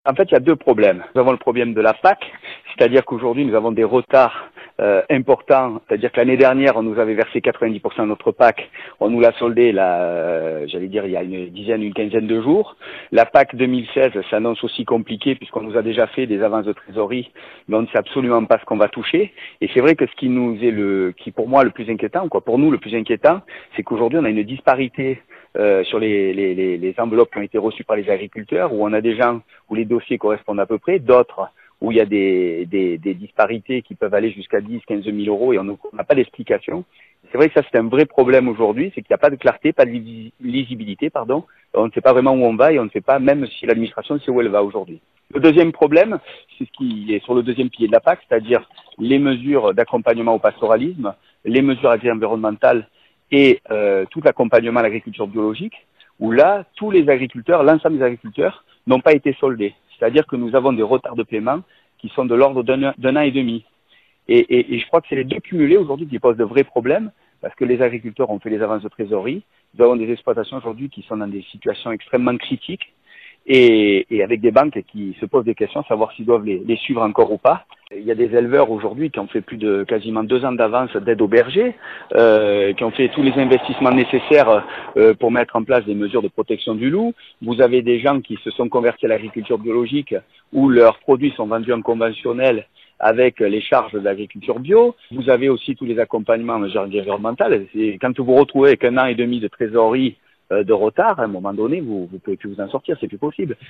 En fait, il y a deux problèmes. Nous avons le problème de la PAC, c'est-à-dire qu'aujourd'hui, nous avons des retards importants. C'est-à-dire que l'année dernière, on nous avait versé 90% de notre PAC. On nous l'a soldé, là, j'allais dire, il y a une quinzaine de jours. La PAC 2016 s'annonce aussi compliquée puisqu'on nous a déjà fait des avances de trésorerie, mais on ne sait absolument pas ce qu'on va toucher. Et c'est vrai que ce qui nous est qui pour moi le plus inquiétant, quoi, pour nous le plus inquiétant, c'est qu'aujourd'hui, on a une disparité sur les enveloppes qui ont été reçues par les agriculteurs, où on a des gens où les dossiers correspondent à peu près, d'autres où il y a des disparités qui peuvent aller jusqu'à 10, 15 000 euros et on n'a pas d'explication. C'est vrai que ça, c'est un vrai problème aujourd'hui, c'est qu'il n'y a pas de clarté, pas de lisibilité, pardon. On ne sait pas vraiment où on va et on ne sait pas même si l'administration sait où elle va aujourd'hui. Le deuxième problème, c'est ce qui est sur le deuxième pilier de la PAC, c'est-à-dire les mesures d'accompagnement au pastoralisme, les mesures agri-environnementales et tout l'accompagnement à l'agriculture biologique, où là, tous les agriculteurs, l'ensemble des agriculteurs, n'ont pas été soldés. C'est-à-dire que nous avons des retards de paiement qui sont de l'ordre d'un an et demi. Et je crois que c'est les deux cumulés aujourd'hui qui posent de vrais problèmes, parce que les agriculteurs ont fait les avances de trésorerie. Nous avons des exploitations aujourd'hui qui sont dans des situations extrêmement critiques, et avec des banques qui se posent des questions, savoir s'ils doivent les suivre encore ou pas. Il y a des éleveurs aujourd'hui qui ont fait plus de quasiment 2 ans d'avance d'aide aux bergers, qui ont fait tous les investissements nécessaires pour mettre en place des mesures de protection du loup. Vous avez des gens qui se sont convertis à l'agriculture biologique où leurs produits sont vendus en conventionnel avec les charges de l'agriculture bio. Vous avez aussi tous les accompagnements en mesures environnementales. Quand vous vous retrouvez avec 1 an et demi de trésorerie de retard, à un moment donné, vous pouvez plus vous en sortir, c'est plus possible.